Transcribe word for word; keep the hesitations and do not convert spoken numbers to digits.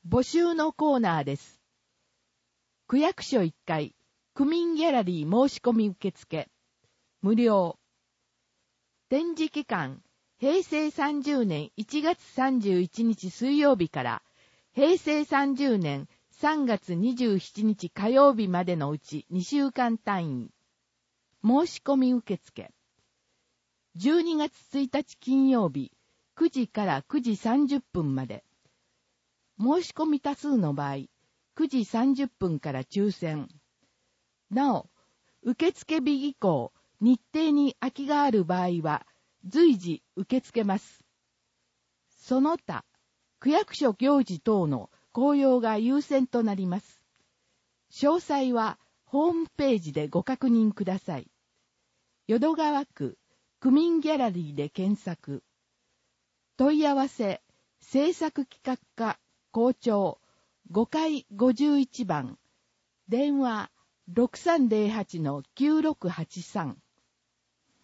募集のコーナーです。区役所いっかい、区民ギャラリー申し込み受付。無料。展示期間、へいせいさんじゅうねんいちがつさんじゅういちにち水曜日から、へいせいさんじゅうねんさんがつにじゅうしちにち火曜日までのうちにしゅうかん単位。申し込み受付。じゅうにがつついたち金曜日、くじからくじさんじゅっぷんまで。申し込み多数の場合、くじさんじゅっぷんから抽選。なお、受付日以降、日程に空きがある場合は、随時受け付けます。その他、区役所行事等の公用が優先となります。詳細はホームページでご確認ください。淀川区区民ギャラリーで検索。問い合わせ、制作企画課校長ごかいごじゅういちばん、電話 ろくさんぜろはちのきゅうろくはちさん。